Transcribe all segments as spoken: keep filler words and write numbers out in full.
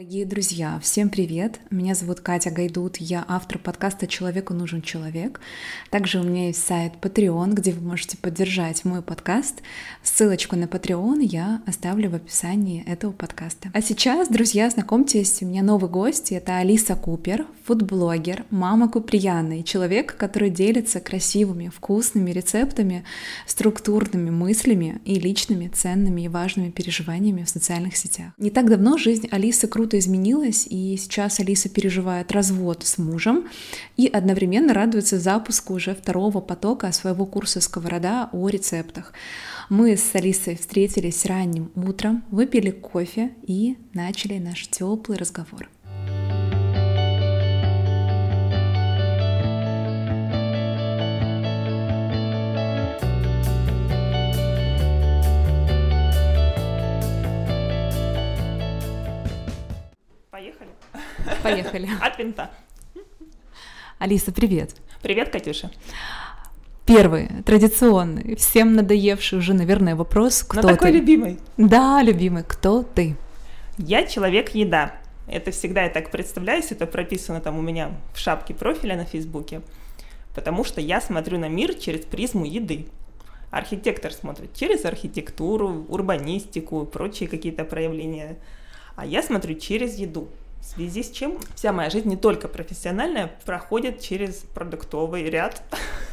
Дорогие друзья, всем привет! Меня зовут Катя Гайдут, я автор подкаста «Человеку нужен человек». Также у меня есть сайт Patreon, где вы можете поддержать мой подкаст. Ссылочку на Patreon я оставлю в описании этого подкаста. А сейчас, друзья, знакомьтесь, у меня новый гость, это Алиса Купер, фудблогер, мама Куприяна и человек, который делится красивыми, вкусными рецептами, структурными мыслями и личными, ценными и важными переживаниями в социальных сетях. Не так давно жизнь Алисы круто изменилась, и сейчас Алиса переживает развод с мужем и одновременно радуется запуску уже второго потока своего курса «Сковорода» о рецептах. Мы с Алисой встретились ранним утром, выпили кофе и начали наш теплый разговор. Поехали? Поехали. От винта. Алиса, привет. Привет, Катюша. Первый, традиционный, всем надоевший уже, наверное, вопрос, кто Но такой ты? любимый. Да, любимый, кто ты? Я человек-еда. Это всегда я так представляюсь, это прописано там у меня в шапке профиля на Фейсбуке, потому что я смотрю на мир через призму еды. Архитектор смотрит через архитектуру, урбанистику, прочие какие-то проявления. А я смотрю через еду, в связи с чем вся моя жизнь, не только профессиональная, проходит через продуктовый ряд.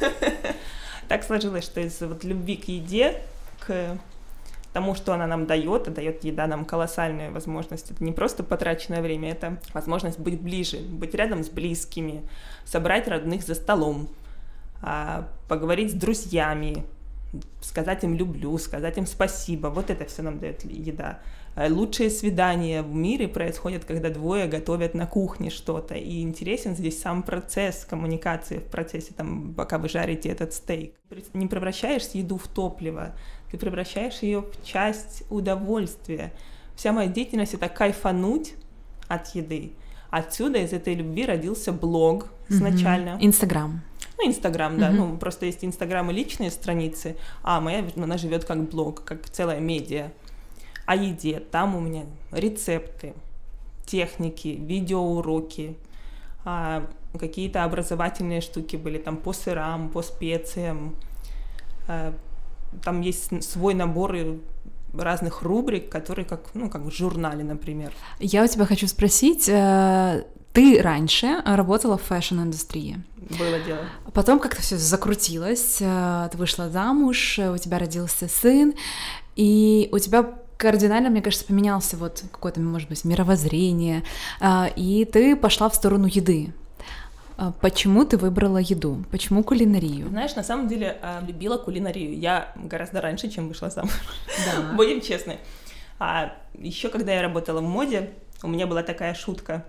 Так сложилось, что из вот любви к еде, к тому, что она нам дает, а дает еда нам колоссальную возможность. Это не просто потраченное время, это возможность быть ближе, быть рядом с близкими, собрать родных за столом, поговорить с друзьями, сказать им «люблю», сказать им «спасибо». Вот это все нам дает еда. Лучшие свидания в мире происходят, когда двое готовят на кухне что-то. И интересен здесь сам процесс коммуникации в процессе, там, пока вы жарите этот стейк. Не превращаешь еду в топливо, ты превращаешь ее в часть удовольствия. Вся моя деятельность — это кайфануть от еды. Отсюда из этой любви родился блог изначально. Инстаграм. Ну, Инстаграм, да, Mm-hmm. ну, просто есть Инстаграм и личные страницы, а моя, она живет как блог, как целая медиа. О еде, там у меня рецепты, техники, видеоуроки, а, какие-то образовательные штуки были, там по сырам, по специям, а, там есть свой набор разных рубрик, которые как, ну, как в журнале, например. Я у тебя хочу спросить, ты раньше работала в фэшн-индустрии. Было дело. Потом как-то все закрутилось, ты вышла замуж, у тебя родился сын, и у тебя кардинально, мне кажется, поменялся вот какое-то, может быть, мировоззрение, и ты пошла в сторону еды. Почему ты выбрала еду? Почему кулинарию? Знаешь, на самом деле любила кулинарию. Я гораздо раньше, чем вышла замуж. Да. Будем честны. А еще когда я работала в моде, у меня была такая шутка.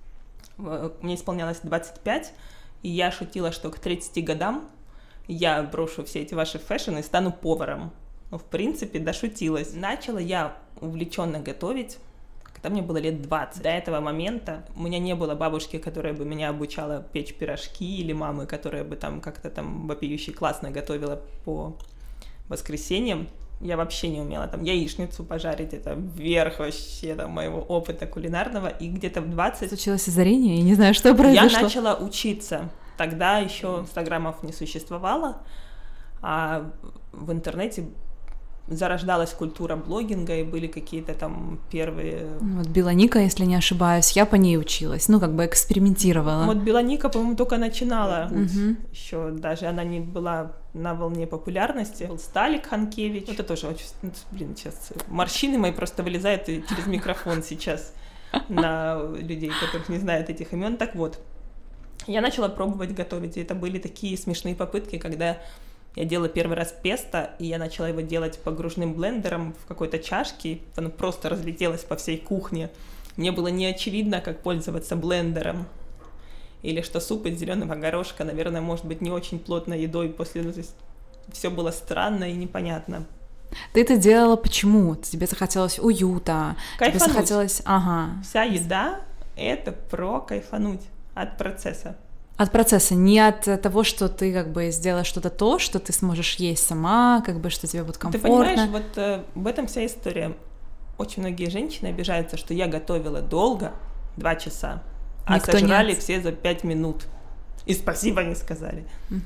Мне исполнялось двадцать пять, и я шутила, что к тридцати годам я брошу все эти ваши фэшн и стану поваром. Ну, в принципе, дошутилась. Начала я увлеченно готовить, когда мне было лет двадцать. До этого момента у меня не было бабушки, которая бы меня обучала печь пирожки, или мамы, которая бы там как-то там вопиюще классно готовила по воскресеньям. Я вообще не умела там яичницу пожарить, это верх вообще там, моего опыта кулинарного. И где-то в двадцать... Случилось озарение, я не знаю, что произошло. Я начала учиться. Тогда еще инстаграмов не существовало, а в интернете зарождалась культура блогинга, и были какие-то там первые... Вот Белоника, если не ошибаюсь, я по ней училась, ну, как бы экспериментировала. Вот Белоника, по-моему, только начинала. Угу. Еще даже она не была на волне популярности. Был Сталик Ханкевич. Это тоже очень... Блин, сейчас морщины мои просто вылезают через микрофон сейчас на людей, которых не знают этих имен. Так вот, я начала пробовать готовить, и это были такие смешные попытки, когда я делала первый раз песто, и я начала его делать погружным блендером в какой-то чашке, оно просто разлетелось по всей кухне. Мне было не очевидно, как пользоваться блендером. Или что суп из зеленого горошка, наверное, может быть не очень плотной едой после... Ну, то есть все было странно и непонятно. Ты это делала почему? Тебе захотелось уюта, Кайфануть. Тебе захотелось... Ага. Вся еда — это про кайфануть от процесса. От процесса, не от того, что ты как бы сделаешь что-то то, что ты сможешь есть сама, как бы, что тебе будет комфортно. Ты понимаешь, вот э, в этом вся история. очень многие женщины обижаются, что я готовила долго, два часа, а Никто сожрали нет. все за пять минут. И спасибо не сказали. Mm.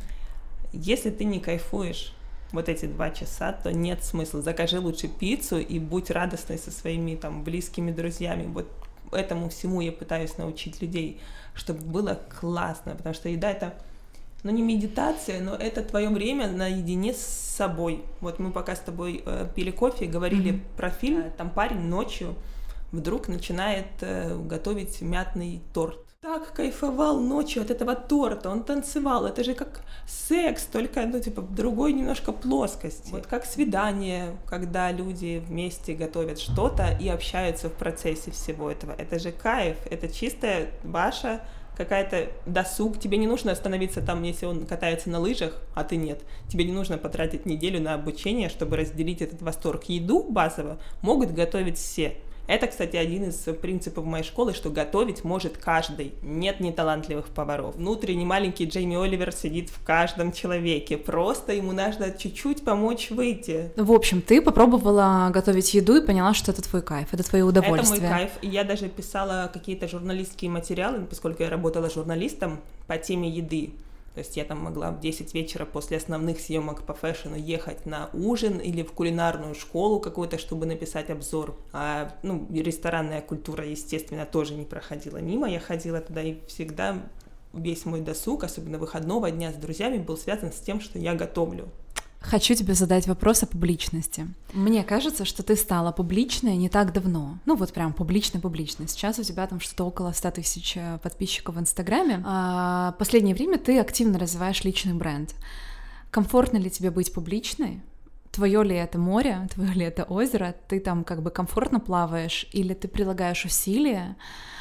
Если ты не кайфуешь вот эти два часа, то нет смысла. Закажи лучше пиццу и будь радостной со своими там близкими друзьями. Вот этому всему я пытаюсь научить людей, чтобы было классно, потому что еда — это, ну, не медитация, но это твое время наедине с собой. Вот мы пока с тобой э, пили кофе и говорили mm-hmm. про фильм, там парень ночью вдруг начинает э, готовить мятный торт. Так кайфовал ночью от этого торта, он танцевал, это же как секс, только, ну, типа, в другой немножко плоскости. Вот как свидание, когда люди вместе готовят что-то и общаются в процессе всего этого. Это же кайф, это чистая ваша какая-то досуг. Тебе не нужно остановиться там, если он катается на лыжах, а ты нет. Тебе не нужно потратить неделю на обучение, чтобы разделить этот восторг. Еду базово могут готовить все. Это, кстати, один из принципов моей школы, что готовить может каждый. Нет неталантливых поваров. Внутренний маленький Джейми Оливер сидит в каждом человеке. Просто ему нужно чуть-чуть помочь выйти. В общем, ты попробовала готовить еду и поняла, что это твой кайф, это твое удовольствие. Это мой кайф. И я даже писала какие-то журналистские материалы, поскольку я работала журналистом по теме еды. То есть я там могла в десять вечера после основных съемок по фэшну ехать на ужин или в кулинарную школу какую-то, чтобы написать обзор. А, ну, ресторанная культура, естественно, тоже не проходила мимо. Я ходила туда, и всегда весь мой досуг, особенно выходного дня с друзьями, был связан с тем, что я готовлю. Хочу тебе задать вопрос о публичности. Мне кажется, что ты стала публичной не так давно. Ну вот прям публичной-публичной. Сейчас у тебя там что-то около ста тысяч подписчиков в Инстаграме. А последнее время ты активно развиваешь личный бренд. Комфортно ли тебе быть публичной? Твое ли это море, твое ли это озеро? Ты там как бы комфортно плаваешь или ты прилагаешь усилия?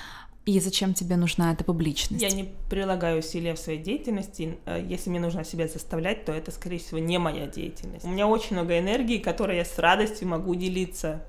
И зачем тебе нужна эта публичность? Я не прилагаю усилия в своей деятельности. Если мне нужно себя заставлять, то это, скорее всего, не моя деятельность. У меня очень много энергии, которой я с радостью могу делиться.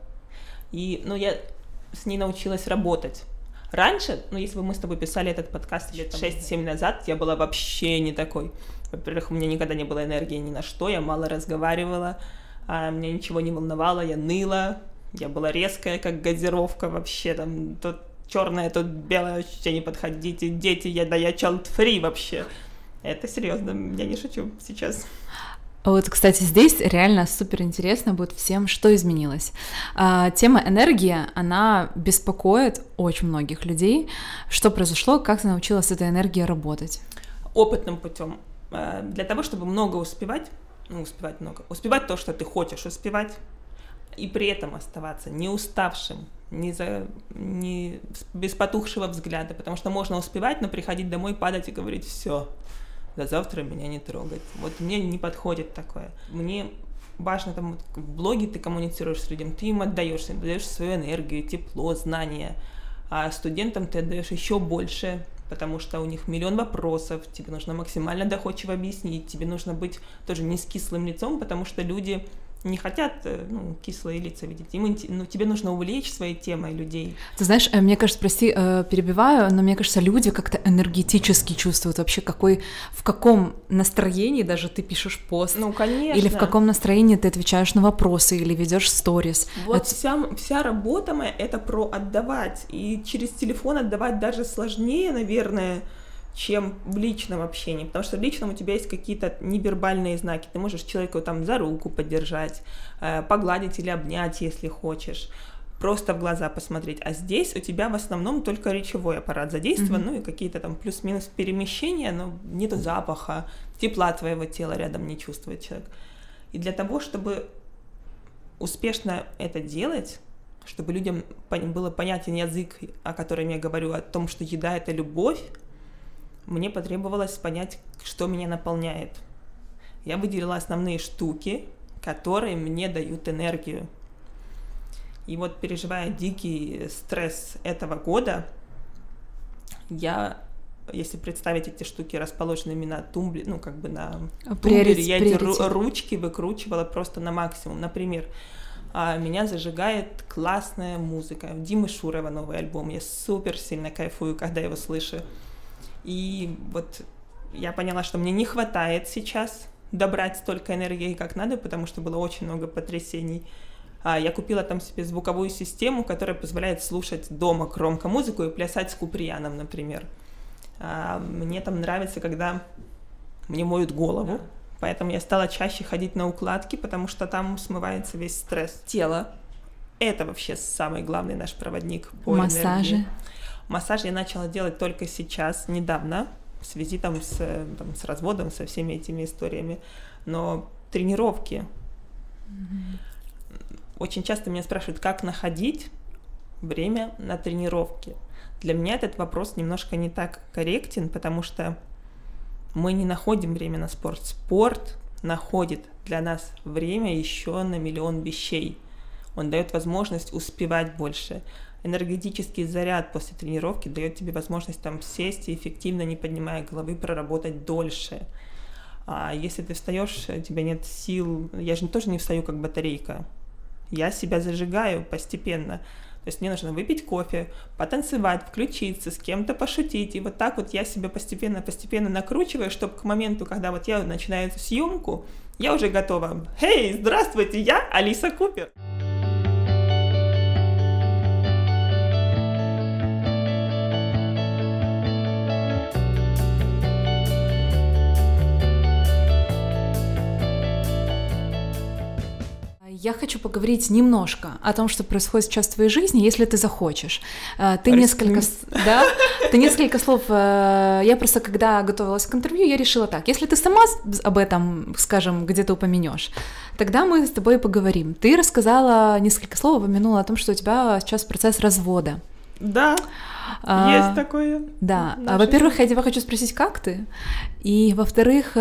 И, ну, я с ней научилась работать. Раньше, ну, если бы мы с тобой писали этот подкаст лет шесть-семь назад, я была вообще не такой. Во-первых, у меня никогда не было энергии ни на что, я мало разговаривала, а меня ничего не волновало, я ныла, я была резкая, как газировка вообще, там, тут черное, тут белое, вообще не подходите, дети, я, да я child-free вообще. Это серьезно, я не шучу сейчас. Вот, кстати, здесь реально супер интересно будет всем, что изменилось. А, тема энергии, она беспокоит очень многих людей. Что произошло, как ты научилась этой энергией работать? Опытным путем. Для того, чтобы много успевать, ну, успевать много, успевать то, что ты хочешь успевать, и при этом оставаться не уставшим, не, за, не без потухшего взгляда, потому что можно успевать, но приходить домой, падать и говорить: все, до завтра меня не трогать. Вот мне не подходит такое. Мне важно, там, вот, в блоге ты коммуницируешь с людьми, ты им отдаешься, отдаешь свою энергию, тепло, знания, а студентам ты отдаешь еще больше, потому что у них миллион вопросов, тебе нужно максимально доходчиво объяснить, тебе нужно быть тоже не с кислым лицом, потому что люди не хотят, ну, кислые лица видеть. Им, ну, тебе нужно увлечь своей темой людей. Ты знаешь, мне кажется, прости, перебиваю, но мне кажется, люди как-то энергетически чувствуют вообще, какой, в каком настроении даже ты пишешь пост. Ну, конечно. Или в каком настроении ты отвечаешь на вопросы, или ведешь сторис. Вот это... вся, вся работа моя — это про отдавать. И через телефон отдавать даже сложнее, наверное, чем в личном общении, потому что в личном у тебя есть какие-то невербальные знаки, ты можешь человека там за руку поддержать, э, погладить или обнять, если хочешь, просто в глаза посмотреть, а здесь у тебя в основном только речевой аппарат задействован, mm-hmm. ну и какие-то там плюс-минус перемещения, но нету запаха, тепла твоего тела рядом не чувствует человек. И для того, чтобы успешно это делать, чтобы людям было понятен язык, о котором я говорю, о том, что еда — это любовь, мне потребовалось понять, что меня наполняет. Я выделила основные штуки, которые мне дают энергию. И вот, переживая дикий стресс этого года, я, если представить эти штуки расположенными на тумблере, ну, как бы на тумблере, я эти ру- ручки выкручивала просто на максимум. Например, меня зажигает классная музыка. Димы Шурова новый альбом. Я супер сильно кайфую, когда его слышу. И вот я поняла, что мне не хватает сейчас добрать столько энергии, как надо, потому что было очень много потрясений. Я купила там себе звуковую систему, которая позволяет слушать дома громко музыку и плясать с Куприяном, например. Мне там нравится, когда мне моют голову, поэтому я стала чаще ходить на укладки, потому что там смывается весь стресс. Тело — это вообще самый главный наш проводник по Массажи. энергии. Массаж я начала делать только сейчас, недавно, в связи там с, там, с разводом, со всеми этими историями. Но тренировки. Mm-hmm. Очень часто меня спрашивают, как находить время на тренировки. Для меня этот вопрос немножко не так корректен, потому что мы не находим время на спорт. Спорт находит для нас время еще на миллион вещей. Он дает возможность успевать больше. Энергетический заряд после тренировки дает тебе возможность там сесть и эффективно, не поднимая головы, проработать дольше. А если ты встаешь, у тебя нет сил, я же тоже не встаю как батарейка. Я себя зажигаю постепенно. То есть мне нужно выпить кофе, потанцевать, включиться, с кем-то пошутить. И вот так вот я себя постепенно-постепенно накручиваю, чтобы к моменту, когда вот я начинаю эту съемку, я уже готова. Эй, здравствуйте, я Алиса Купер. Я хочу поговорить немножко о том, что происходит сейчас в твоей жизни, если ты захочешь. Ты Расскажи. несколько, да, ты несколько слов. Я просто, когда готовилась к интервью, я решила так: если ты сама об этом, скажем, где-то упомянешь, тогда мы с тобой поговорим. Ты рассказала несколько слов, упомянула о том, что у тебя сейчас процесс развода. Да. А, есть такое. Да. А, во-первых, я тебя хочу спросить, как ты? И, во-вторых,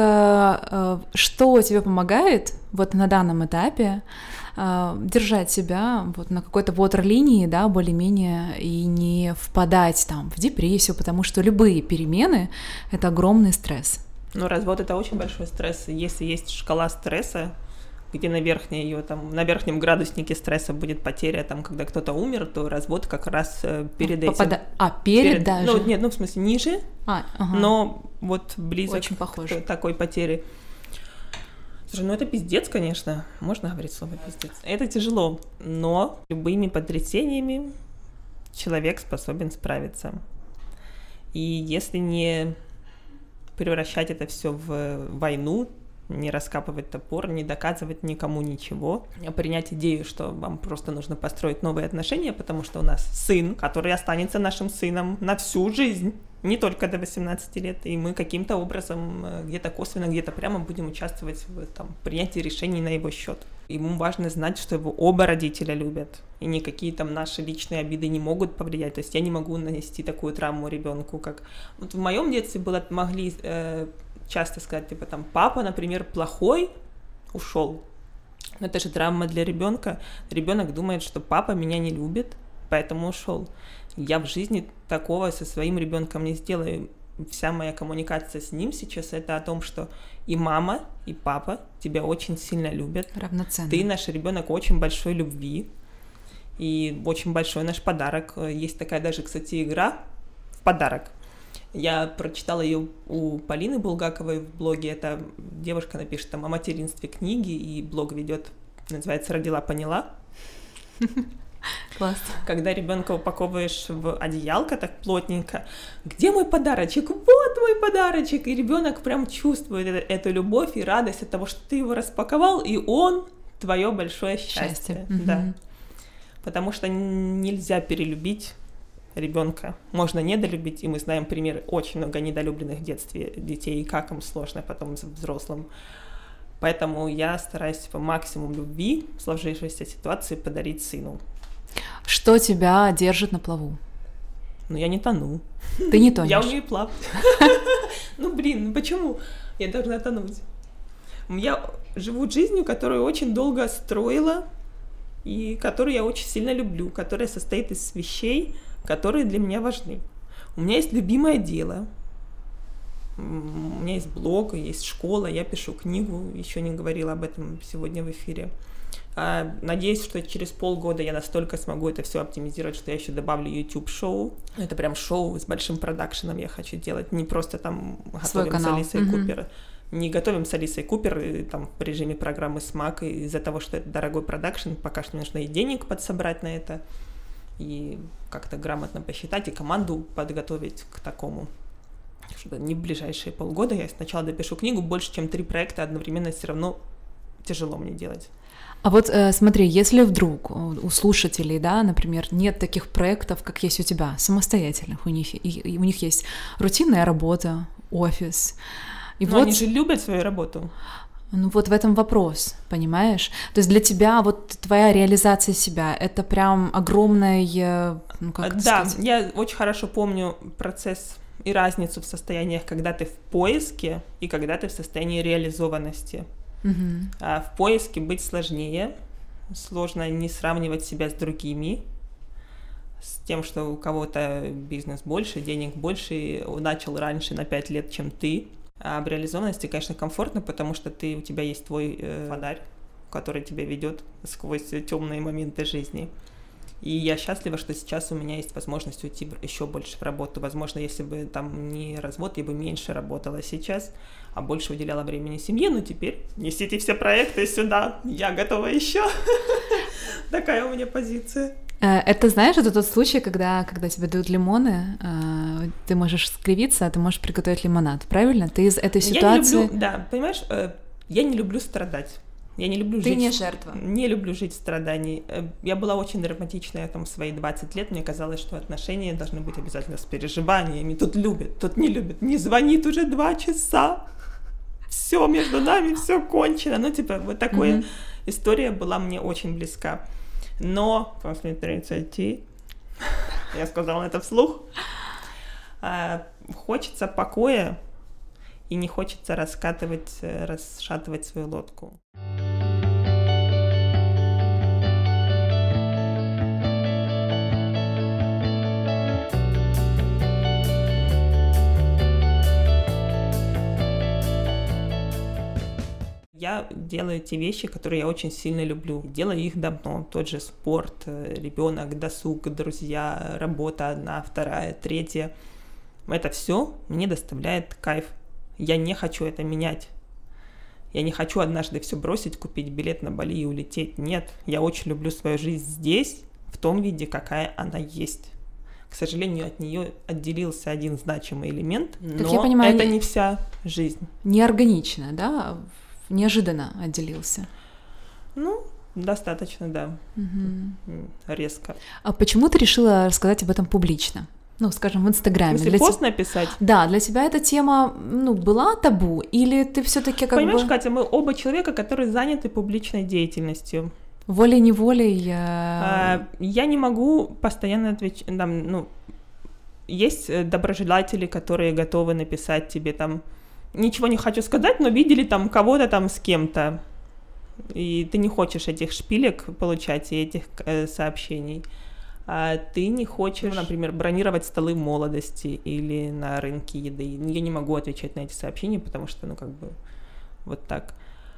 что тебе помогает вот на данном этапе держать себя вот на какой-то ватерлинии, да, более-менее, и не впадать там в депрессию, потому что любые перемены — это огромный стресс. Ну, развод — это очень большой стресс. Если есть шкала стресса, где на верхней ее там на верхнем градуснике стресса будет потеря, там, когда кто-то умер, то развод как раз перед Попада... этим. А, перед, перед даже? Ну, нет, ну, в смысле, ниже, а, ага. но вот близок очень похож. К такой потере. Слушай, ну это пиздец, конечно. Можно говорить слово пиздец? Это тяжело, но любыми потрясениями человек способен справиться. И если не превращать это все в войну, не раскапывать топор, не доказывать никому ничего, а принять идею, что вам просто нужно построить новые отношения, потому что у нас сын, который останется нашим сыном на всю жизнь, не только до восемнадцати лет, и мы каким-то образом где-то косвенно, где-то прямо будем участвовать в там, принятии решений на его счет. Ему важно знать, что его оба родителя любят, и никакие там наши личные обиды не могут повлиять. То есть я не могу нанести такую травму ребенку, как вот в моем детстве было, могли э, часто сказать, типа там папа, например, плохой, ушел. Но это же травма для ребенка. Ребенок думает, что папа меня не любит, поэтому ушел. Я в жизни такого со своим ребенком не сделаю. Вся моя коммуникация с ним сейчас — это о том, что и мама, и папа тебя очень сильно любят. Равноценно. Ты наш ребенок очень большой любви. И очень большой наш подарок. Есть такая даже, кстати, игра в подарок. Я прочитала ее у Полины Булгаковой в блоге. Это девушка напишет там о материнстве книги, и блог ведет, называется «Родила, поняла». Класс. Когда ребенка упаковываешь в одеялко так плотненько, где мой подарочек? Вот мой подарочек! И ребенок прям чувствует эту любовь и радость от того, что ты его распаковал, и он твое большое счастье. Счастье. Да. Угу. Потому что нельзя перелюбить ребенка. Можно недолюбить, и мы знаем примеры очень много недолюбленных в детстве детей, и как им сложно потом взрослым. Поэтому я стараюсь по максимуму любви в сложившейся ситуации подарить сыну. Что тебя держит на плаву? Ну, я не тону. Ты не тонешь. Я умею плавать. Ну, блин, ну почему я должна тонуть? Я живу жизнью, которую очень долго строила, и которую я очень сильно люблю, которая состоит из вещей, которые для меня важны. У меня есть любимое дело. У меня есть блог, есть школа, я пишу книгу, еще не говорила об этом сегодня в эфире. Надеюсь, что через полгода я настолько смогу это все оптимизировать, что я еще добавлю YouTube-шоу. Это прям шоу с большим продакшеном я хочу делать, не просто там готовим с Алисой Купер не готовим с Алисой Купер и, там, в режиме программы смак, и из-за того, что это дорогой продакшн, пока что нужно и денег подсобрать на это, и как-то грамотно посчитать, и команду подготовить к такому. Что не в ближайшие полгода я сначала допишу книгу, больше, чем три проекта одновременно все равно тяжело мне делать. А вот э, смотри, если вдруг у слушателей, да, например, нет таких проектов, как есть у тебя, самостоятельных, у них, и, и у них есть рутинная работа, офис. И Но вот, они же любят свою работу. Ну вот в этом вопрос, понимаешь? То есть для тебя вот твоя реализация себя — это прям огромная, ну как это Да, сказать? я очень хорошо помню процесс и разницу в состояниях, когда ты в поиске и когда ты в состоянии реализованности. Угу. А в поиске быть сложнее, сложно не сравнивать себя с другими, с тем, что у кого-то бизнес больше, денег больше, начал раньше на пять лет, чем ты. А в реализованности, конечно, комфортно, потому что ты, у тебя есть твой э, фонарь, который тебя ведет сквозь темные моменты жизни. И я счастлива, что сейчас у меня есть возможность уйти еще больше в работу. Возможно, если бы там не развод, я бы меньше работала сейчас, а больше уделяла времени семье. Но теперь несите все проекты сюда, я готова еще. Такая у меня позиция. Это, знаешь, это тот случай, когда, когда тебе дают лимоны, ты можешь скривиться, а ты можешь приготовить лимонад, правильно? Ты из этой ситуации... Я не люблю, да, понимаешь, я не люблю страдать. Я не люблю Ты жить... не жертва. Не люблю жить в страдании. Я была очень драматичная там в свои двадцать лет. Мне казалось, что отношения должны быть обязательно с переживаниями. Тут любят, тут не любят. Не звонит уже два часа. Все между нами, все кончено. Ну, типа, вот такая mm-hmm. история была мне очень близка. Но после тридцати, я сказала это вслух, хочется покоя и не хочется раскатывать, расшатывать свою лодку. Я делаю те вещи, которые я очень сильно люблю. Делаю их давно. Тот же спорт, ребенок, досуг, друзья, работа одна, вторая, третья. Это все мне доставляет кайф. Я не хочу это менять. Я не хочу однажды все бросить, купить билет на Бали и улететь. Нет, я очень люблю свою жизнь здесь, в том виде, какая она есть. К сожалению, от нее отделился один значимый элемент, как но я понимаю, это не... не вся жизнь. Неорганично, да? Неожиданно отделился. Ну, достаточно, да. Угу. Резко. А почему ты решила рассказать об этом публично? Ну, скажем, в Инстаграме. Если для пост te... написать? Да, для тебя эта тема, ну, была табу? Или ты все-таки как Понимаешь, бы... Катя, мы оба человека, которые заняты публичной деятельностью. Волей-неволей... Я... А, я не могу постоянно отвечать... Там, ну, есть доброжелатели, которые готовы написать тебе там... Ничего не хочу сказать, но видели там кого-то там с кем-то. И ты не хочешь этих шпилек получать и этих э, сообщений. А ты не хочешь, ну, например, бронировать столы молодости или на рынке еды. Я не могу отвечать на эти сообщения, потому что, ну, как бы, вот так.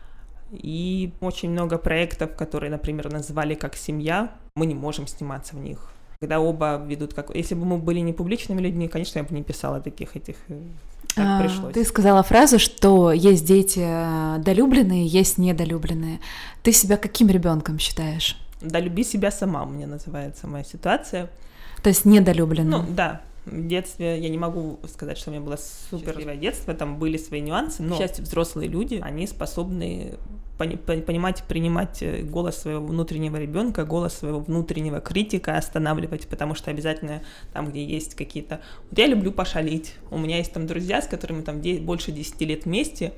И очень много проектов, которые, например, назвали как «Семья», мы не можем сниматься в них. Когда оба ведут как... Если бы мы были не публичными людьми, конечно, я бы не писала таких этих... Так а, пришлось. Ты сказала фразу, что есть дети долюбленные, есть недолюбленные. Ты себя каким ребенком считаешь? Да, люби себя сама, мне называется моя ситуация. То есть недолюбленным? Ну, да. В детстве я не могу сказать, что у меня было суперливое детство, там были свои нюансы, но, к счастью, взрослые люди, они способны пони- понимать, принимать голос своего внутреннего ребенка, голос своего внутреннего критика, останавливать, потому что обязательно там, где есть какие-то... Вот я люблю пошалить, у меня есть там друзья, с которыми там де- больше десяти лет вместе,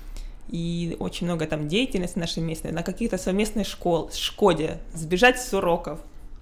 и очень много там деятельности нашей местной, на каких-то совместных школ, Шкоде, сбежать с уроков,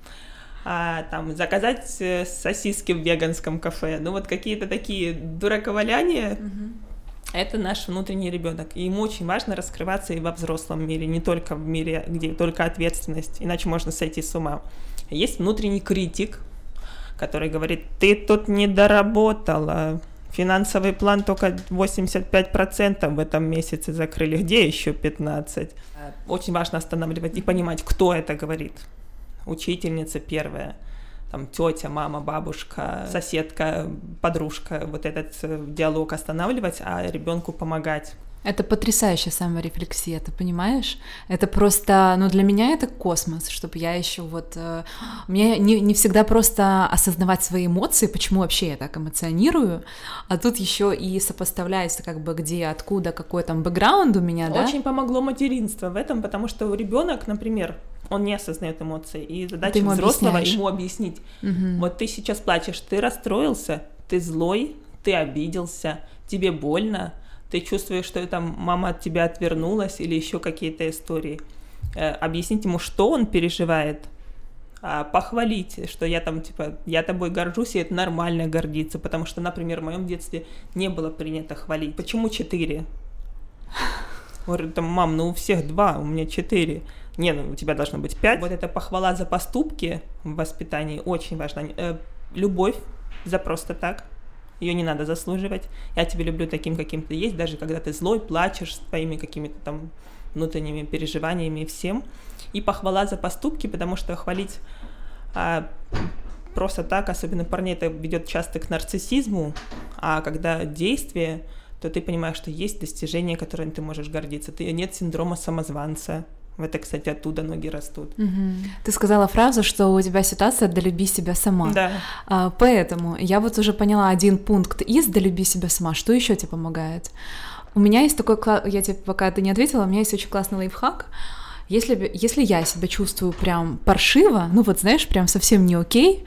а, там, заказать сосиски в веганском кафе, ну вот какие-то такие дураковаляния, mm-hmm. это наш внутренний ребенок, и ему очень важно раскрываться и во взрослом мире, не только в мире, где только ответственность, иначе можно сойти с ума. Есть внутренний критик, который говорит: ты тут не доработала, финансовый план только восемьдесят пять процентов в этом месяце закрыли, где еще пятнадцать процентов? Очень важно останавливать и понимать, кто это говорит. Учительница первая, там тетя, мама, бабушка, соседка, подружка, вот этот диалог останавливать, а ребенку помогать. Это потрясающая саморефлексия, ты понимаешь? Это просто, ну для меня это космос, чтобы я еще вот... Э, мне не, не всегда просто осознавать свои эмоции, почему вообще я так эмоционирую, а тут еще и сопоставляется как бы где, откуда, какой там бэкграунд у меня, да? Очень помогло материнство в этом, потому что ребенок, например, он не осознает эмоции, и задача ему взрослого объясняешь. ему объяснить. Угу. Вот ты сейчас плачешь, ты расстроился, ты злой, ты обиделся, тебе больно, ты чувствуешь, что там мама от тебя отвернулась или еще какие-то истории. Э, объяснить ему, что он переживает, а, похвалить, что я там, типа, я тобой горжусь, и это нормально гордиться, потому что, например, в моем детстве не было принято хвалить. Почему четыре? Говорю, там, мам, ну у всех два, у меня четыре. Не, ну у тебя должно быть пять. Вот эта похвала за поступки в воспитании очень важна. Э, любовь за просто так. Ее не надо заслуживать. Я тебя люблю таким, каким ты есть, даже когда ты злой, плачешь с твоими какими-то там внутренними переживаниями и всем. И похвала за поступки, потому что хвалить а, просто так, особенно парней, это ведет часто к нарциссизму, а когда действие, то ты понимаешь, что есть достижения, которыми ты можешь гордиться. Ты, нет синдрома самозванца. Это, кстати, оттуда ноги растут. Угу. Ты сказала фразу, что у тебя ситуация «долюби себя сама». Да. А, поэтому я вот уже поняла один пункт из «долюби себя сама». Что еще тебе помогает? У меня есть такой... Я тебе, пока ты не ответила, у меня есть очень классный лайфхак. Если, если я себя чувствую прям паршиво, ну вот знаешь, прям совсем не окей,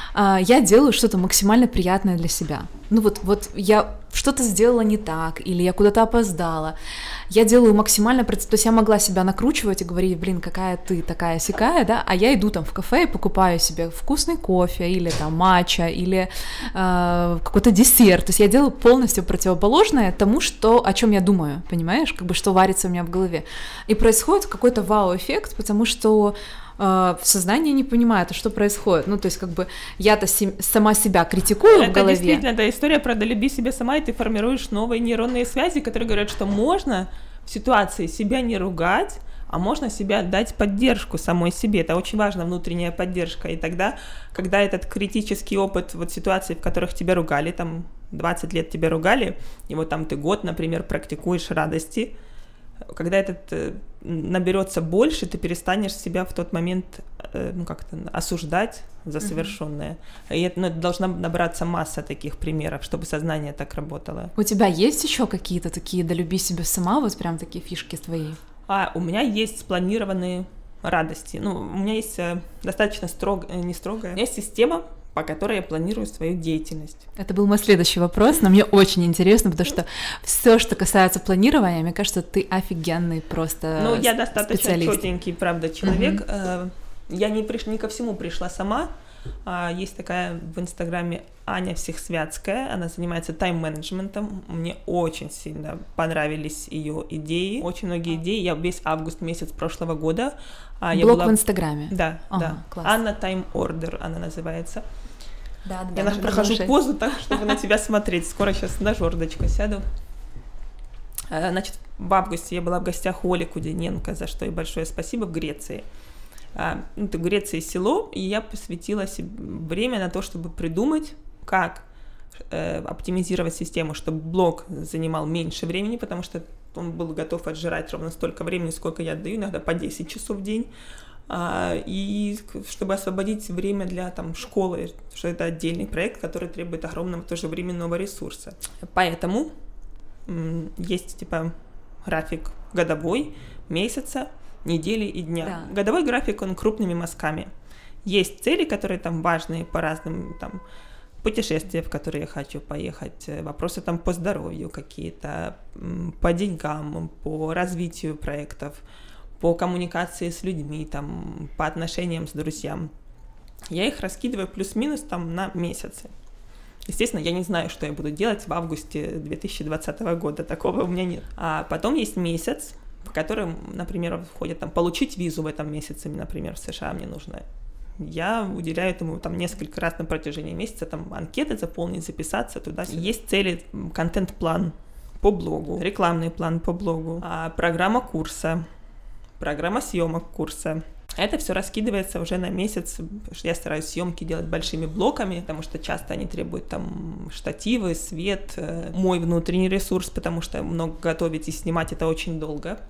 я делаю что-то максимально приятное для себя. Ну вот, вот я что-то сделала не так, или я куда-то опоздала. Я делаю максимально... То есть я могла себя накручивать и говорить, блин, какая ты такая-сякая, да, а я иду там в кафе и покупаю себе вкусный кофе, или там матча, или э, какой-то десерт. То есть я делаю полностью противоположное тому, что, о чем я думаю, понимаешь, как бы что варится у меня в голове. И происходит какой-то вау-эффект, потому что в сознании не понимает, что происходит. Ну, то есть, как бы, я-то си- сама себя критикую это в голове. Это действительно, да, история про «долюби себя сама», и ты формируешь новые нейронные связи, которые говорят, что можно в ситуации себя не ругать, а можно себя дать поддержку самой себе. Это очень важно, внутренняя поддержка. И тогда, когда этот критический опыт, вот ситуаций, в которых тебя ругали, там, двадцать лет тебя ругали, и вот там ты год, например, практикуешь радости, когда этот э, наберется больше, ты перестанешь себя в тот момент э, ну, как-то осуждать за совершенное. Mm-hmm. И это, ну, должна набраться масса таких примеров, чтобы сознание так работало. У тебя есть еще какие-то такие «долюби себя сама», вот прям такие фишки твои? А, у меня есть спланированные радости. Ну, у меня есть э, достаточно строго, не строгая, у меня есть система, по которой я планирую свою деятельность. Это был мой следующий вопрос, но мне очень интересно, потому что все, что касается планирования, мне кажется, ты офигенный просто Ну, я достаточно специалист. Чётенький, правда, человек. Uh-huh. Я не, приш... не ко всему пришла сама. Есть такая в Инстаграме Аня Всехсвятская, она занимается тайм-менеджментом. Мне очень сильно понравились ее идеи, очень многие идеи. Я весь август месяц прошлого года... Блог я была... в Инстаграме? Да, ага, да. Класс. Анна Time Order она называется. Да, да, я прохожу позу так, чтобы на тебя смотреть. Скоро сейчас на жердочку сяду. Значит, в августе я была в гостях у Оли Кудиненко, за что ей большое спасибо, в Греции. Это в Греции село, и я посвятила себе время на то, чтобы придумать, как оптимизировать систему, чтобы блог занимал меньше времени, потому что он был готов отжирать ровно столько времени, сколько я отдаю, иногда по десять часов в день. И чтобы освободить время для там, школы, что это отдельный проект, который требует огромного тоже временного ресурса. Поэтому м- есть типа график годовой, месяца, недели и дня. Да. Годовой график, он крупными мазками. Есть цели, которые там важные по разным там, путешествия, в которые я хочу поехать, вопросы там по здоровью какие-то, по деньгам, по развитию проектов, по коммуникации с людьми, там, по отношениям с друзьями. Я их раскидываю плюс-минус там на месяцы. Естественно, я не знаю, что я буду делать в августе две тысячи двадцатого года, такого у меня нет. А потом есть месяц, по которым, например, входит там получить визу в этом месяце, например, в США мне нужно. Я уделяю этому там несколько раз на протяжении месяца, там анкеты заполнить, записаться туда-сюда. Есть цели, контент-план по блогу, рекламный план по блогу, программа курса, программа съемок курса, Это все раскидывается уже на месяц, потому что я стараюсь съемки делать большими блоками, потому что часто они требуют там штативы, свет, мой внутренний ресурс, потому что много готовить и снимать это очень долго.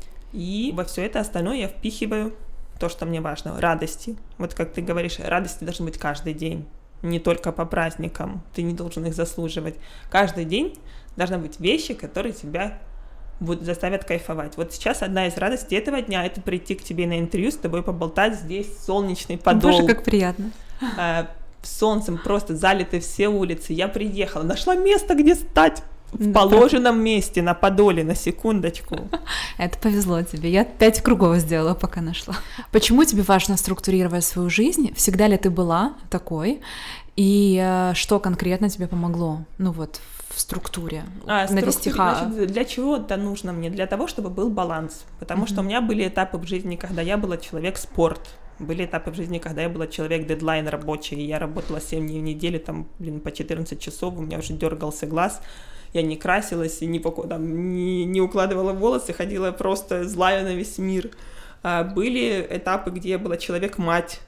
И во все это остальное я впихиваю то, что мне важно, радости. Вот как ты говоришь, радости должны быть каждый день, не только по праздникам, ты не должен их заслуживать. Каждый день должны быть вещи, которые тебя будут заставят кайфовать. Вот сейчас одна из радостей этого дня — это прийти к тебе на интервью, с тобой поболтать, здесь солнечный подол. Боже, как приятно. А, солнцем просто залиты все улицы. Я приехала, нашла место, где стать в положенном месте, на подоле, на секундочку. Это повезло тебе. Я пять кругов сделала, пока нашла. Почему тебе важно структурировать свою жизнь? Всегда ли ты была такой? И э, что конкретно тебе помогло? Ну вот, в структуре, а, навести хаос. Для чего это нужно мне? Для того, чтобы был баланс. Потому mm-hmm. что у меня были этапы в жизни, когда я была человек-спорт. Были этапы в жизни, когда я была человек-дедлайн рабочий. И я работала семь дней в неделю, там, блин, по четырнадцать часов, у меня уже дергался глаз. Я не красилась и не, там, не, не укладывала волосы, ходила просто злая на весь мир. А, были этапы, где я была человек-мать,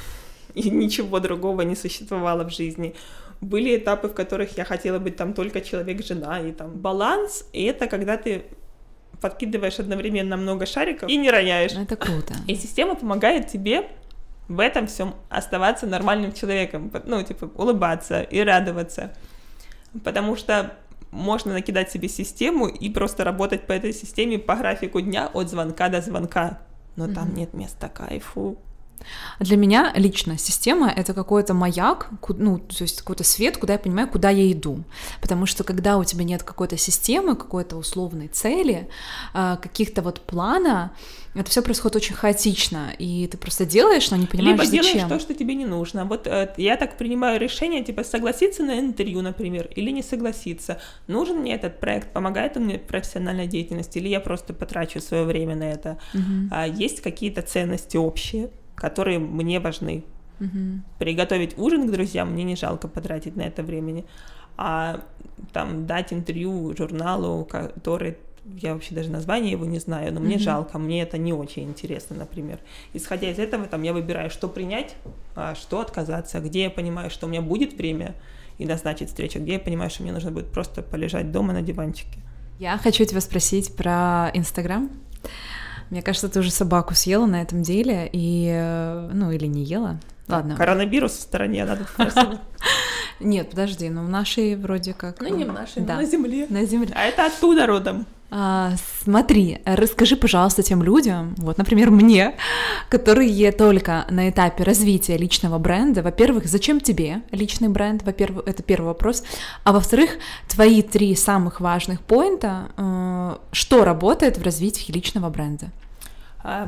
и ничего другого не существовало в жизни. Были этапы, в которых я хотела быть там только человек-жена, и там баланс, и это когда ты подкидываешь одновременно много шариков и не роняешь. Это круто. И система помогает тебе в этом всем оставаться нормальным человеком, ну, типа, улыбаться и радоваться, потому что можно накидать себе систему и просто работать по этой системе по графику дня от звонка до звонка, но mm-hmm. там нет места кайфу. Для меня лично система — это какой-то маяк, ну, то есть какой-то свет, куда я понимаю, куда я иду. Потому что когда у тебя нет какой-то системы, какой-то условной цели, каких-то вот плана, это все происходит очень хаотично, и ты просто делаешь, но не понимаешь, либо зачем. Либо делаешь то, что тебе не нужно. Вот э, я так принимаю решение, типа, согласиться на интервью, например, или не согласиться. Нужен мне этот проект, помогает он мне в профессиональной деятельности, или я просто потрачу свое время на это. Uh-huh. А, есть какие-то ценности общие, которые мне важны. Uh-huh. Приготовить ужин к друзьям мне не жалко потратить на это времени. А там дать интервью журналу, который... Я вообще даже название его не знаю, но мне mm-hmm. жалко, мне это не очень интересно, например. Исходя из этого, там, я выбираю, что принять, а что отказаться, где я понимаю, что у меня будет время и назначить встречу, где я понимаю, что мне нужно будет просто полежать дома на диванчике. Я хочу тебя спросить про Инстаграм. Мне кажется, ты уже собаку съела на этом деле, и, ну, или не ела. Ладно. Коронавирус в стороне, надо спросить. Нет, подожди, ну в нашей вроде как... Ну не в нашей, да. на земле. На земле. А это оттуда родом. А, смотри, расскажи, пожалуйста, тем людям, вот, например, мне, которые только на этапе развития личного бренда. Во-первых, зачем тебе личный бренд? Во-первых, это первый вопрос. А во-вторых, твои три самых важных поинта, э, что работает в развитии личного бренда? А,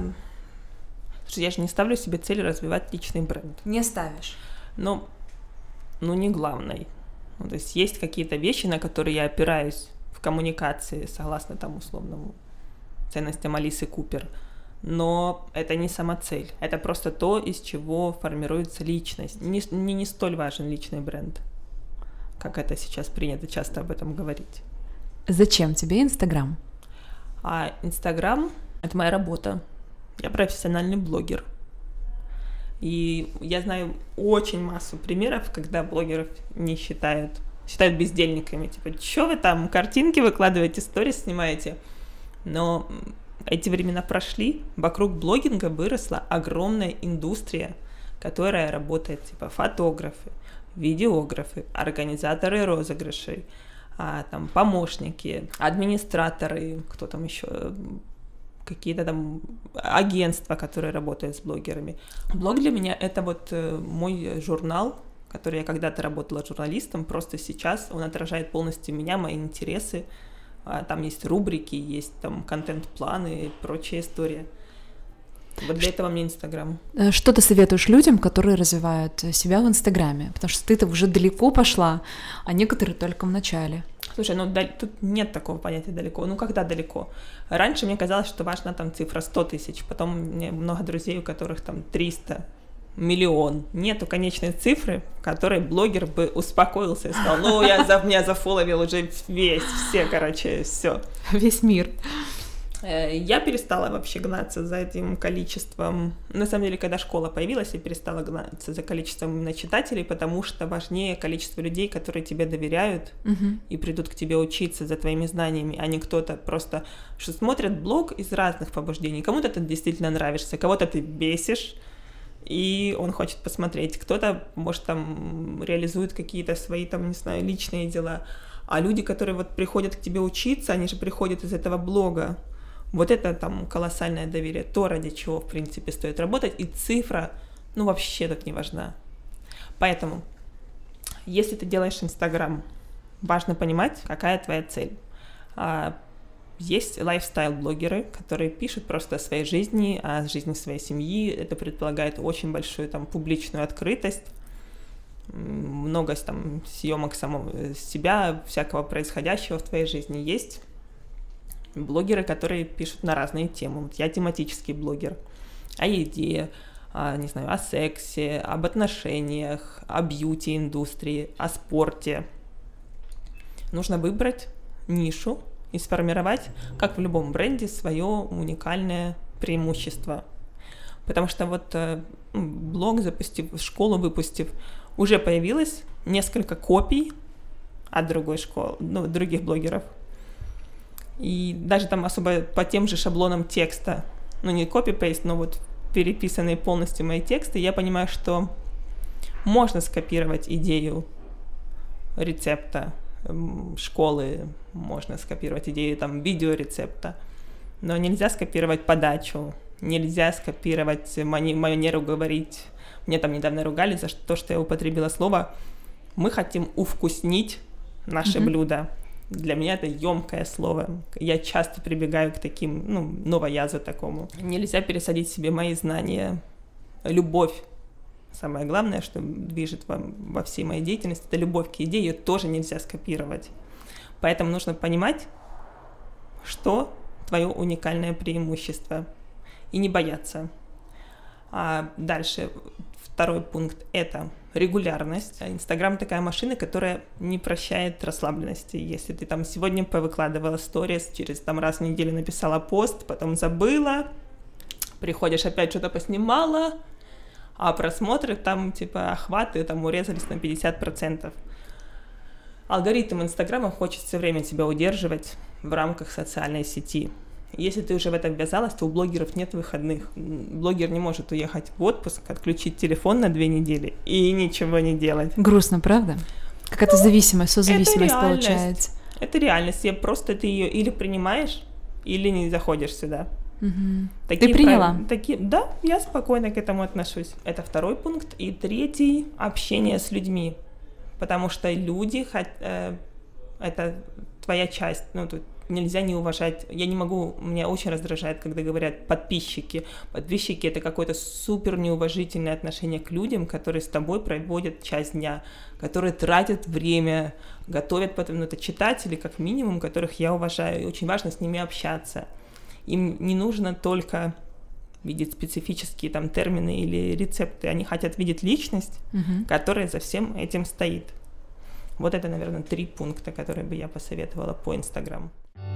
я же не ставлю себе цель развивать личный бренд. Не ставишь? Но, ну, не главной. Ну, то есть есть какие-то вещи, на которые я опираюсь в коммуникации, согласно там условному ценностям Алисы Купер. Но это не сама цель. Это просто то, из чего формируется личность. Не, не, не столь важен личный бренд, как это сейчас принято часто об этом говорить. Зачем тебе Инстаграм? А Инстаграм — это моя работа. Я профессиональный блогер. И я знаю очень массу примеров, когда блогеров не считают, считают бездельниками. Типа, что вы там, картинки выкладываете, сторис снимаете? Но эти времена прошли. Вокруг блогинга выросла огромная индустрия, которая работает, типа, фотографы, видеографы, организаторы розыгрышей, а, там, помощники, администраторы, кто там еще... какие-то там агентства, которые работают с блогерами. Блог для меня — это вот мой журнал, который я когда-то работала журналистом, просто сейчас он отражает полностью меня, мои интересы. Там есть рубрики, есть там контент-планы и прочая история. Вот для этого мне Инстаграм. Что ты советуешь людям, которые развивают себя в Инстаграме? Потому что ты-то уже далеко пошла, а некоторые только в начале. Слушай, ну да, тут нет такого понятия далеко. Ну когда далеко? Раньше мне казалось, что важна там цифра сто тысяч, потом у меня много друзей, у которых там триста, миллион. Нету конечной цифры, в которой блогер бы успокоился и сказал, ну я за, меня зафоловил уже весь, все, короче, все. Весь мир. Я перестала вообще гнаться за этим количеством. На самом деле, когда школа появилась, я перестала гнаться за количеством именно читателей, потому что важнее количество людей, которые тебе доверяют uh-huh. и придут к тебе учиться за твоими знаниями, а не кто-то просто, что смотрят блог из разных побуждений. Кому-то ты действительно нравишься, кого-то ты бесишь, и он хочет посмотреть. Кто-то, может, там реализует какие-то свои, там, не знаю, личные дела. А люди, которые вот приходят к тебе учиться, они же приходят из этого блога. Вот это там колоссальное доверие, то, ради чего, в принципе, стоит работать, и цифра, ну, вообще тут не важна. Поэтому, если ты делаешь Инстаграм, важно понимать, какая твоя цель. Есть лайфстайл-блогеры, которые пишут просто о своей жизни, о жизни своей семьи. Это предполагает очень большую там публичную открытость, много там съемок самого себя, всякого происходящего в твоей жизни есть. Блогеры, которые пишут на разные темы. Вот я тематический блогер. О еде, о, не знаю, о сексе, об отношениях, о бьюти-индустрии, о спорте. Нужно выбрать нишу и сформировать, как в любом бренде, свое уникальное преимущество. Потому что вот блог запустив, школу выпустив, уже появилось несколько копий от другой школы, ну, других блогеров. И даже там особо по тем же шаблонам текста, ну не копи-пейст, но вот переписанные полностью мои тексты, я понимаю, что можно скопировать идею рецепта школы, можно скопировать идею там видеорецепта, но нельзя скопировать подачу, нельзя скопировать мани- манеру говорить. Мне там недавно ругали за то, что я употребила слово «мы хотим увкуснить наше mm-hmm. блюдо». Для меня это ёмкое слово. Я часто прибегаю к таким, ну, новоязу такому. Нельзя пересадить себе мои знания. Любовь. Самое главное, что движет во, во всей моей деятельности, это любовь к еде, ее тоже нельзя скопировать. Поэтому нужно понимать, что твое уникальное преимущество. И не бояться. А дальше второй пункт – это регулярность. Инстаграм такая машина, которая не прощает расслабленности. Если ты там сегодня повыкладывала сторис, через там раз в неделю написала пост, потом забыла, приходишь опять что-то поснимала, а просмотры там, типа, охваты там урезались на пятьдесят процентов. Алгоритм Инстаграма хочет все время тебя удерживать в рамках социальной сети. Если ты уже в это ввязалась, то у блогеров нет выходных. Блогер не может уехать в отпуск, отключить телефон на две недели и ничего не делать. Грустно, правда? Какая-то ну, зависимость, созависимость это получается. Это реальность. Я просто ты ее или принимаешь, или не заходишь сюда. Угу. Такие ты приняла? Прав... Такие... Да, я спокойно к этому отношусь. Это второй пункт. И третий — общение с людьми. Потому что люди, э, это твоя часть, ну, тут нельзя не уважать. Я не могу, меня очень раздражает, когда говорят подписчики. Подписчики — это какое-то супер неуважительное отношение к людям, которые с тобой проводят часть дня, которые тратят время, готовят потом, ну, это читатели, как минимум, которых я уважаю, и очень важно с ними общаться. Им не нужно только видеть специфические там термины или рецепты, они хотят видеть личность, угу. которая за всем этим стоит. Вот это, наверное, три пункта, которые бы я посоветовала по Инстаграму.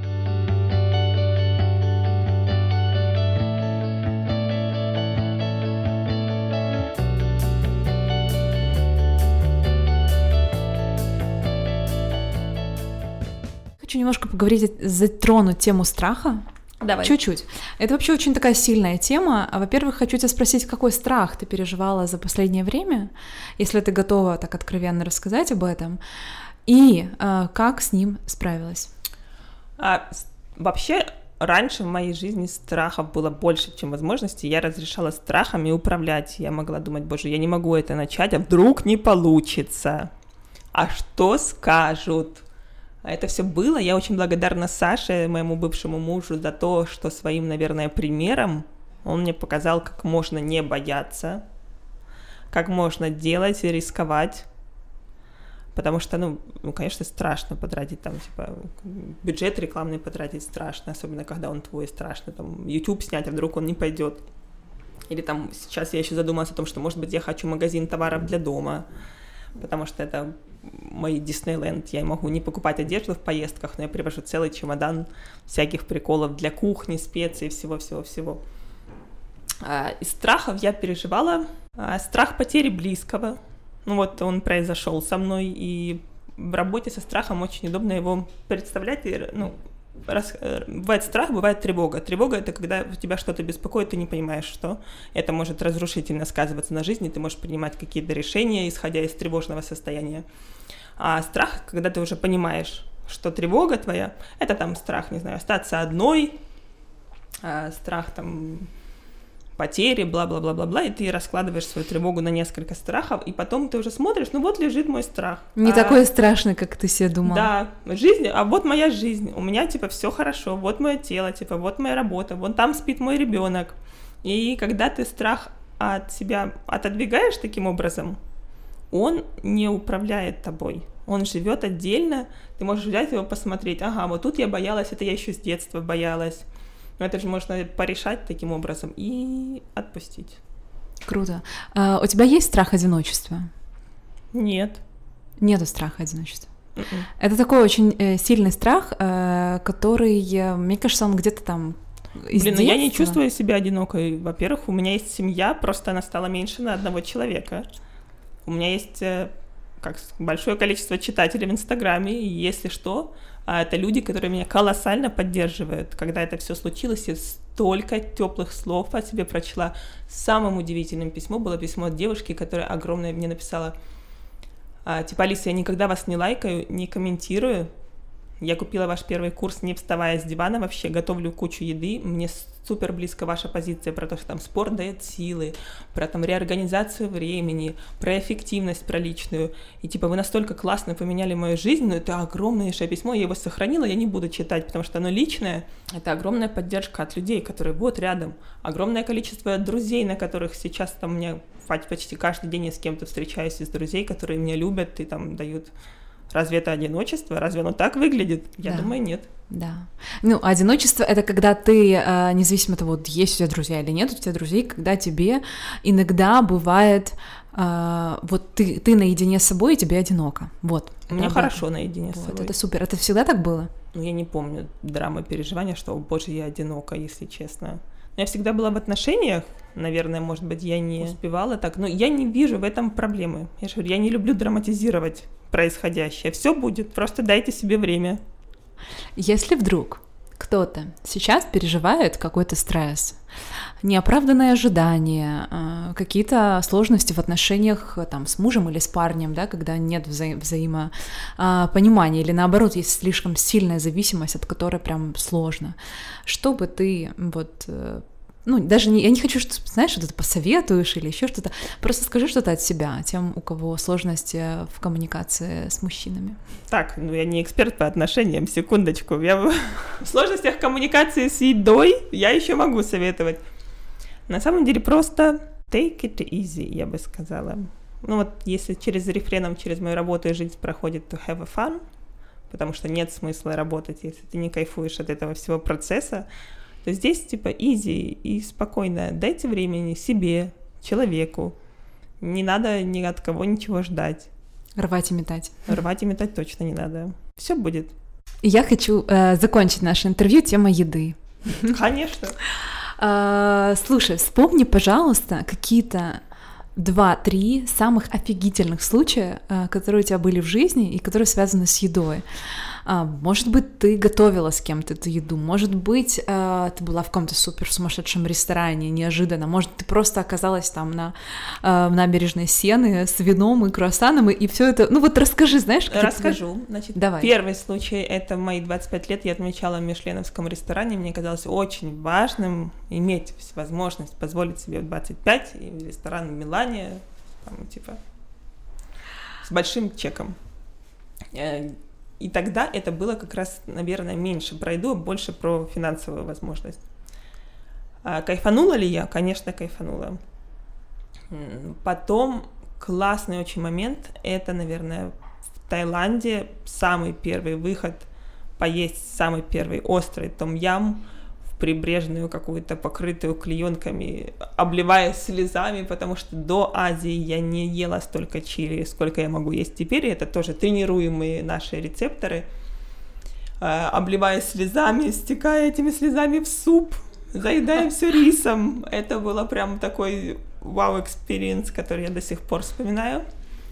Хочу немножко поговорить, затронуть тему страха. Давай. Чуть-чуть. Это вообще очень такая сильная тема. Во-первых, хочу тебя спросить, какой страх ты переживала за последнее время, если ты готова так откровенно рассказать об этом, и э, как с ним справилась? А, вообще, раньше в моей жизни страхов было больше, чем возможностей. Я разрешала страхами управлять. Я могла думать, боже, я не могу это начать, а вдруг не получится. А что скажут? Это все было. Я очень благодарна Саше, моему бывшему мужу, за то, что своим, наверное, примером он мне показал, как можно не бояться, как можно делать и рисковать. Потому что, ну, ну, конечно, страшно потратить там, типа, бюджет рекламный потратить страшно, особенно когда он твой, страшно, там, YouTube снять, а вдруг он не пойдет. Или там сейчас я еще задумалась о том, что, может быть, я хочу магазин товаров для дома, потому что это мой Диснейленд. Я могу не покупать одежду в поездках, но я привожу целый чемодан всяких приколов для кухни, специй, всего-всего-всего. Из страхов я переживала страх потери близкого. Ну вот он произошел со мной, и в работе со страхом очень удобно его представлять. Ну, раз, бывает страх, бывает тревога. Тревога — это когда у тебя что-то беспокоит, ты не понимаешь, что. Это может разрушительно сказываться на жизни, ты можешь принимать какие-то решения, исходя из тревожного состояния. А страх, когда ты уже понимаешь, что тревога твоя, это там страх, не знаю, остаться одной, страх там потери, бла-бла-бла-бла-бла, и ты раскладываешь свою тревогу на несколько страхов, и потом ты уже смотришь, ну вот лежит мой страх. Не а, такой страшный, как ты себе думала. Да, жизнь, а вот моя жизнь, у меня типа все хорошо, вот мое тело, типа вот моя работа, вон там спит мой ребенок. И когда ты страх от себя отодвигаешь таким образом, он не управляет тобой. Он живет отдельно, ты можешь взять его, посмотреть, ага, вот тут я боялась, это я еще с детства боялась. Но это же можно порешать таким образом и отпустить. Круто. А у тебя есть страх одиночества? Нет. Нету страха одиночества. Mm-mm. Это такой очень э, сильный страх, э, который, э, мне кажется, он где-то там из Блин, детства. ну я не чувствую себя одинокой. Во-первых, у меня есть семья, просто она стала меньше на одного человека. У меня есть э, как, большое количество читателей в Инстаграме, и если что, это люди, которые меня колоссально поддерживают. Когда это все случилось, я столько теплых слов о себе прочла. Самым удивительным письмом было письмо от девушки, которая огромное мне написала: типа, Алиса, я никогда вас не лайкаю, не комментирую. Я купила ваш первый курс, не вставая с дивана, вообще готовлю кучу еды. Мне супер близко ваша позиция про то, что там спорт дает силы, про там реорганизацию времени, про эффективность, про личную. И типа вы настолько классно поменяли мою жизнь, но это огромнейшее письмо, я его сохранила, я не буду читать, потому что оно личное. Это огромная поддержка от людей, которые вот рядом. Огромное количество друзей, на которых сейчас там мне почти каждый день я с кем-то встречаюсь из друзей, которые меня любят и там дают... Разве это одиночество? Разве оно так выглядит? Я да. думаю, нет. Да. Ну, одиночество — это когда ты, независимо от того, вот есть у тебя друзья или нет у тебя друзей, когда тебе иногда бывает, вот ты, ты наедине с собой, и тебе одиноко. Вот. Мне хорошо наедине вот, с собой. Это супер. Это всегда так было? Ну, я не помню драмы, переживания, что, о боже, я одинока, если честно. Я всегда была в отношениях, наверное, может быть, я не успевала так, но я не вижу в этом проблемы. Я же говорю, я не люблю драматизировать происходящее. Все будет, просто дайте себе время. Если вдруг кто-то сейчас переживает какой-то стресс, неоправданные ожидания, какие-то сложности в отношениях там, с мужем или с парнем, да, когда нет вза- взаимопонимания, или наоборот, есть слишком сильная зависимость, от которой прям сложно, что бы ты вот... Ну, даже не, я не хочу, что, знаешь, что-то посоветуешь или еще что-то. Просто скажи что-то от себя, тем, у кого сложности в коммуникации с мужчинами. Так, ну я не эксперт по отношениям, секундочку. Я в сложностях коммуникации с едой я еще могу советовать. На самом деле просто take it easy, я бы сказала. Ну вот если через рефреном, через мою работу и жизнь проходит to have a fun, потому что нет смысла работать, если ты не кайфуешь от этого всего процесса, то здесь типа easy и спокойно. Дайте времени себе, человеку. Не надо ни от кого ничего ждать. Рвать и метать. Рвать и метать точно не надо. Все будет. Я хочу э, закончить наше интервью темой еды. Конечно. Слушай, вспомни, пожалуйста, какие-то два-три самых офигительных случая, которые у тебя были в жизни и которые связаны с едой. Может быть, ты готовила с кем-то эту еду, может быть, ты была в каком-то супер сумасшедшем ресторане неожиданно, может, ты просто оказалась там на в набережной Сены с вином и круассаном, и все это... Ну вот расскажи, знаешь... Расскажу. Тебе... Значит, Давай. Первый случай — это в мои двадцать пять лет я отмечала в мишленовском ресторане, мне казалось очень важным иметь возможность позволить себе в двадцать пять и в ресторан в Милане, там, типа, с большим чеком. И тогда это было как раз, наверное, меньше про еду, а больше про финансовую возможность. А кайфанула ли я? Конечно, кайфанула. Потом классный очень момент, это, наверное, в Таиланде самый первый выход поесть самый первый острый том-ям в прибрежную какую-то покрытую клеенками, обливаясь слезами, потому что до Азии я не ела столько чили, сколько я могу есть теперь, и это тоже тренируемые наши рецепторы, обливаясь слезами, стекая этими слезами в суп, заедая все рисом. Это было прям такой вау-экспириенс, который я до сих пор вспоминаю.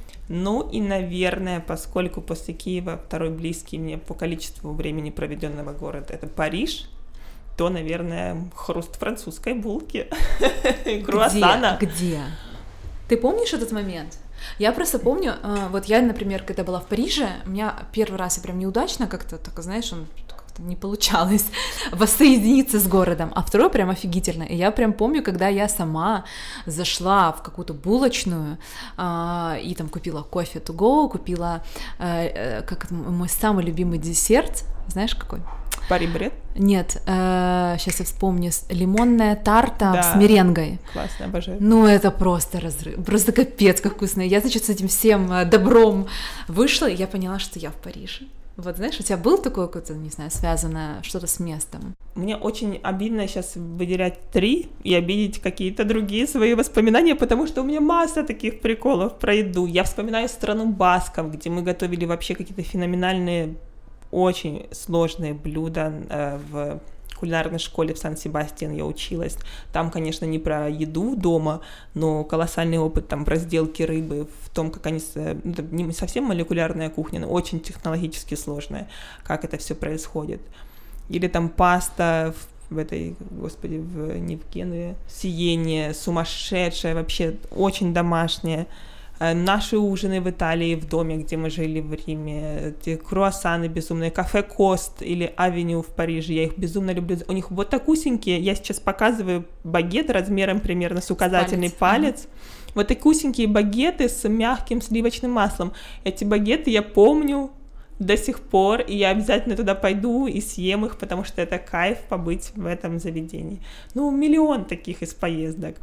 Ну и, наверное, поскольку после Киева второй близкий мне по количеству времени проведенного город — это Париж, то, наверное, хруст французской булки и круассана. Где? Где? Ты помнишь этот момент? Я просто помню, вот я, например, когда была в Париже, у меня первый раз я прям неудачно как-то, так, знаешь, он как-то не получалось воссоединиться с городом, а второй прям офигительно. И я прям помню, когда я сама зашла в какую-то булочную э, и там купила кофе to go, купила э, как мой самый любимый десерт, знаешь какой? Пари-бред? Нет, э, сейчас я вспомню, лимонная тарта да. с меренгой. Классно, обожаю. Ну, это просто разрыв, просто капец, как вкусно. Я, значит, с этим всем добром вышла, и я поняла, что я в Париже. Вот, знаешь, у тебя был такое какое-то, не знаю, связанное что-то с местом? Мне очень обидно сейчас выделять три и обидеть какие-то другие свои воспоминания, потому что у меня масса таких приколов про еду. Я вспоминаю страну басков, где мы готовили вообще какие-то феноменальные, очень сложные блюда э, в кулинарной школе в Сан-Себастьян я училась. Там, конечно, не про еду дома, но колоссальный опыт там в разделке рыбы, в том, как они... Это не совсем молекулярная кухня, но очень технологически сложная, как это все происходит. Или там паста в, в этой, господи, в, не в Генуе, Сиене, сумасшедшая, вообще очень домашняя. Наши ужины в Италии, в доме, где мы жили в Риме, эти круассаны безумные, кафе Кост или Авеню в Париже, я их безумно люблю. У них вот такусенькие, я сейчас показываю багет размером примерно с указательный палец. палец. Ага. Вот такусенькие багеты с мягким сливочным маслом. Эти багеты я помню до сих пор, и я обязательно туда пойду и съем их, потому что это кайф побыть в этом заведении. Ну, миллион таких из поездок.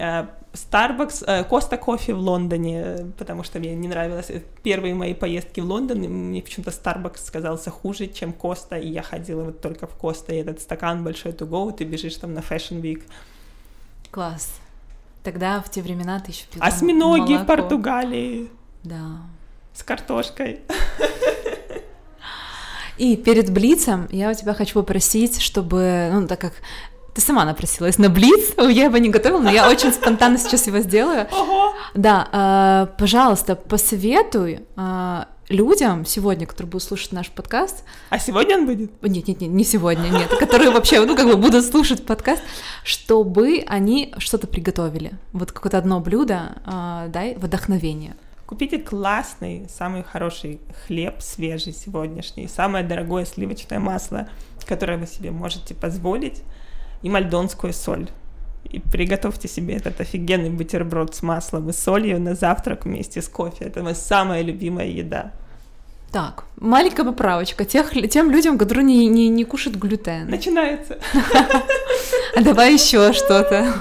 Starbucks, Коста кофе в Лондоне, потому что мне не нравилось. Первые мои поездки в Лондон, мне почему-то Starbucks казался хуже, чем Коста, и я ходила вот только в Коста, и этот стакан большой to go, ты бежишь там на Fashion Week. Класс. Тогда в те времена ты еще пила осьминоги молоко. В Португалии. Да. С картошкой. И перед Блицем я у тебя хочу попросить, чтобы, ну, так как ты сама напросилась на Блиц, я его не готовила, но я очень спонтанно сейчас его сделаю. Ого. Да, э, пожалуйста, посоветуй э, людям сегодня, которые будут слушать наш подкаст. А сегодня он будет? Нет, нет, нет, не сегодня, нет, которые вообще, ну, как бы будут слушать подкаст, чтобы они что-то приготовили. Вот какое-то одно блюдо, э, дай вдохновение. Купите классный, самый хороший хлеб, свежий, сегодняшний, самое дорогое сливочное масло, которое вы себе можете позволить, и мальдонскую соль. И приготовьте себе этот офигенный бутерброд с маслом и солью на завтрак вместе с кофе. Это моя самая любимая еда. Так, маленькая поправочка тех, тем людям, которые не, не, не кушают глютен. Начинается. А давай еще что-то.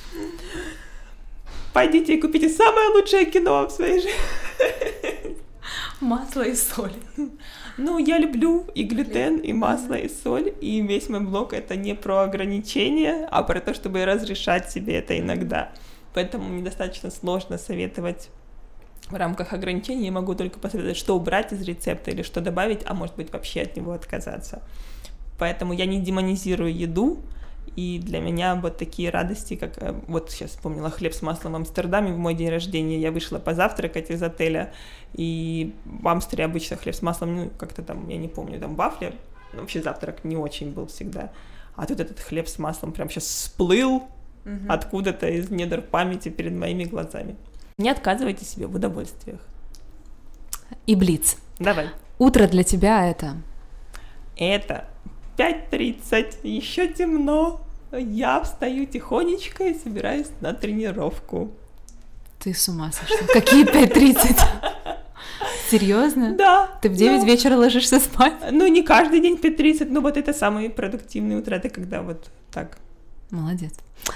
Пойдите и купите самое лучшее кино в своей жизни. Масло и соль. Ну, я люблю и глютен, и масло, и соль, и весь мой блог — это не про ограничения, а про то, чтобы разрешать себе это иногда. Поэтому мне достаточно сложно советовать в рамках ограничений. Я могу только посоветовать, что убрать из рецепта или что добавить, а может быть вообще от него отказаться. Поэтому я не демонизирую еду, и для меня вот такие радости, как вот сейчас вспомнила хлеб с маслом в Амстердаме в мой день рождения, я вышла позавтракать из отеля, и в Амстере обычно хлеб с маслом, ну, как-то там, я не помню, там вафли, вообще завтрак не очень был всегда, а тут этот хлеб с маслом прям сейчас всплыл mm-hmm. откуда-то из недр памяти перед моими глазами. Не отказывайте себе в удовольствиях. И Блиц. Давай. Утро для тебя это? Это пять тридцать, еще темно. Я встаю тихонечко и собираюсь на тренировку. Ты с ума сошла. Какие пять тридцать? Серьезно? Да. Ты в девять ну, вечера ложишься спать? Ну, не каждый день пять тридцать, но вот это самые продуктивные утра, это когда вот так. Молодец.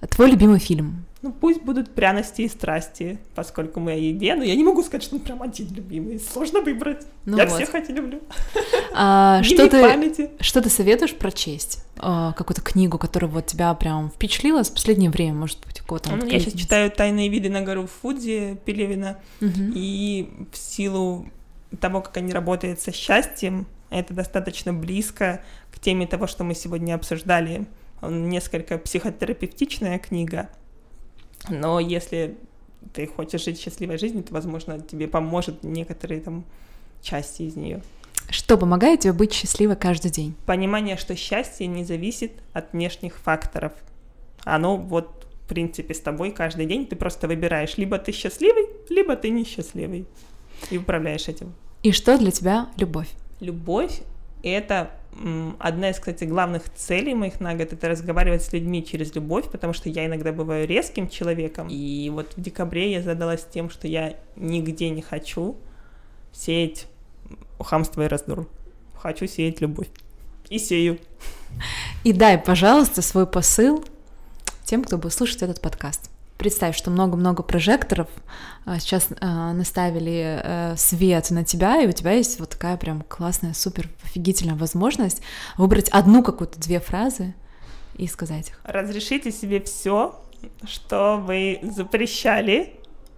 Твой любимый фильм? Ну, пусть будут «Пряности и страсти», поскольку мы о еде, но я не могу сказать, что он прям один любимый, сложно выбрать. Ну я вот. всех эти люблю. А, что, ты, что ты советуешь прочесть? А, какую-то книгу, которая вот тебя прям впечатлила в последнее время, может быть, какого-то... Ну, я сейчас читаю «Тайные виды на гору Фудзи» Пелевина, угу. и в силу того, как они работают со счастьем, это достаточно близко к теме того, что мы сегодня обсуждали. Он несколько психотерапевтичная книга, но если ты хочешь жить счастливой жизнью, то, возможно, тебе поможет некоторые там части из нее. Что помогает тебе быть счастливой каждый день? Понимание, что счастье не зависит от внешних факторов. Оно вот, в принципе, с тобой каждый день. Ты просто выбираешь, либо ты счастливый, либо ты несчастливый. И управляешь этим. И что для тебя любовь? Любовь — это м, одна из, кстати, главных целей моих на год — это разговаривать с людьми через любовь, потому что я иногда бываю резким человеком. И вот в декабре я задалась тем, что я нигде не хочу сеять хамство и раздор. Хочу сеять любовь. И сею. И дай, пожалуйста, свой посыл тем, кто будет слушать этот подкаст. Представь, что много-много прожекторов сейчас э, наставили э, свет на тебя, и у тебя есть вот такая прям классная, супер офигительная возможность выбрать одну какую-то, две фразы и сказать их. Разрешите себе все, что вы запрещали,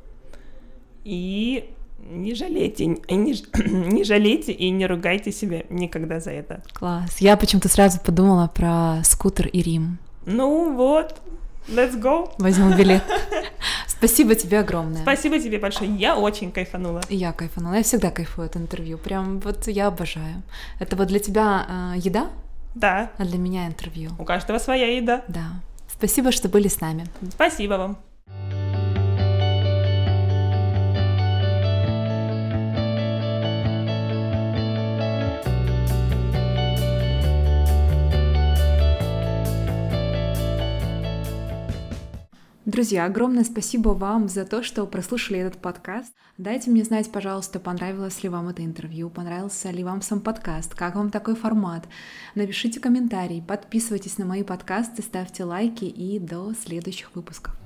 и не жалейте, и не, не жалейте и не ругайте себя никогда за это. Класс. Я почему-то сразу подумала про скутер и Рим. Ну вот. Let's go. Возьму билет. Спасибо тебе огромное. Спасибо тебе большое. Я очень кайфанула. И я кайфанула. Я всегда кайфую от интервью. Прям вот я обожаю. Это вот для тебя э, еда? Да. А для меня интервью. У каждого своя еда. Да. Спасибо, что были с нами. Спасибо вам. Друзья, огромное спасибо вам за то, что прослушали этот подкаст. Дайте мне знать, пожалуйста, понравилось ли вам это интервью, понравился ли вам сам подкаст, как вам такой формат. Напишите комментарий, подписывайтесь на мои подкасты, ставьте лайки и до следующих выпусков.